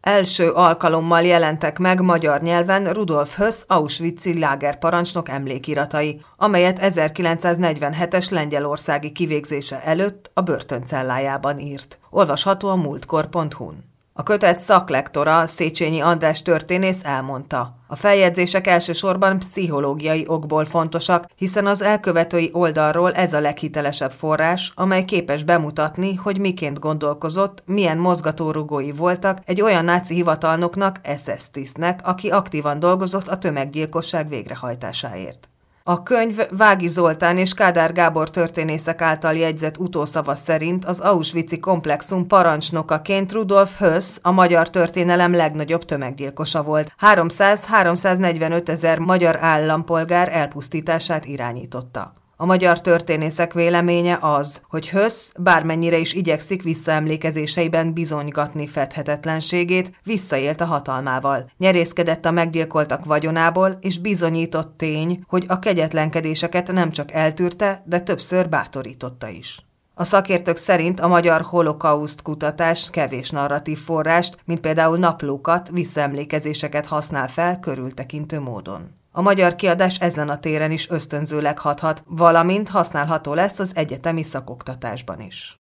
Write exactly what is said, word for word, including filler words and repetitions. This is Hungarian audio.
Első alkalommal jelentek meg magyar nyelven Rudolf Höss auschwitzi lágerparancsnok emlékiratai, amelyet ezerkilencszáznegyvenhetes lengyelországi kivégzése előtt a börtöncellájában írt. Olvasható a múltkor pont hu-n. A kötet szaklektora, Széchenyi András történész elmondta: a feljegyzések elsősorban pszichológiai okból fontosak, hiszen az elkövetői oldalról ez a leghitelesebb forrás, amely képes bemutatni, hogy miként gondolkozott, milyen mozgatórugói voltak egy olyan náci hivatalnoknak, es es tisztnek, aki aktívan dolgozott a tömeggyilkosság végrehajtásáért. A könyv Vági Zoltán és Kádár Gábor történészek által jegyzett utószava szerint az auschwitzi komplexum parancsnokaként Rudolf Höss a magyar történelem legnagyobb tömeggyilkosa volt. háromszáz-háromszáznegyvenöt ezer magyar állampolgár elpusztítását irányította. A magyar történészek véleménye az, hogy Höss bármennyire is igyekszik visszaemlékezéseiben bizonygatni fedhetetlenségét, visszaélt a hatalmával. Nyerészkedett a meggyilkoltak vagyonából, és bizonyított tény, hogy a kegyetlenkedéseket nem csak eltűrte, de többször bátorította is. A szakértők szerint a magyar holokauszt kutatás kevés narratív forrást, mint például naplókat, visszaemlékezéseket használ fel körültekintő módon. A magyar kiadás ezen a téren is ösztönzőleg hathat, valamint használható lesz az egyetemi szakoktatásban is.